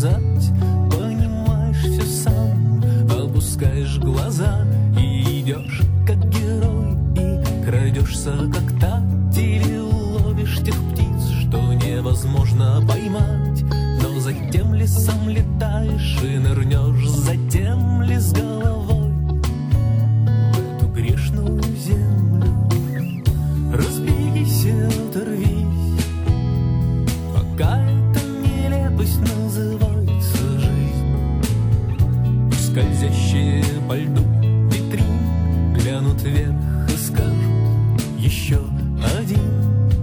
сказать. Понимаешь все сам, опускаешь глаза и идешь как герой, и крадешься как тать, или ловишь тех птиц, что невозможно поймать. Но затем ли сам летаешь и нырнешь, затем ли с головой в эту грешную землю. Разберись и оторвись, пока эта нелепость называется жизнь. Пусть скользящие по льду витрин глянут вверх и скажут еще один.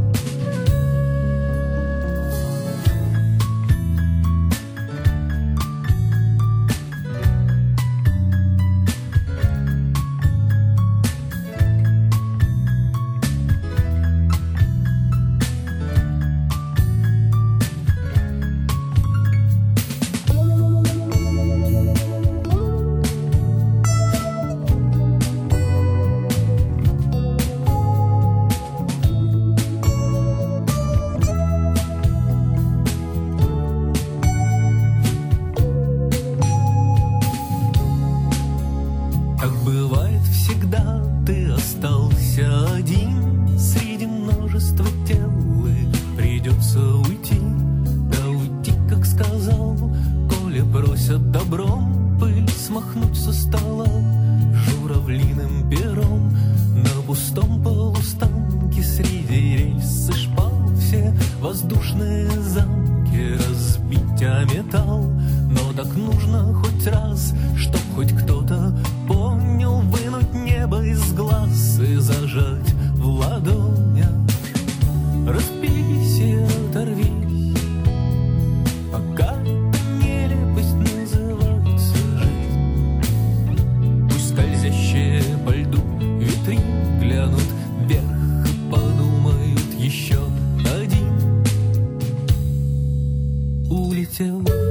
Добром пыль смахнуть со стола журавлиным пером. На пустом полустанке среди рельс и шпал все воздушные замки разбить о металл. Но так нужно хоть раз, чтоб хоть кто-то понял, вынуть небо из глаз и зажать в ладонях. Разберись и оторвись, пока по льду витрин глянут вверх и подумают еще один улетел.